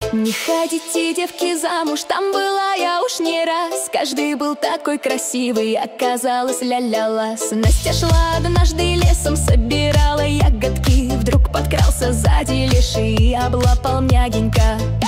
Не ходите, девки, замуж, там была я уж не раз. Каждый был такой красивый, оказалось ля-ля-лас. Настя шла однажды лесом, собирала ягодки. Вдруг подкрался сзади леший и облапал мягенько.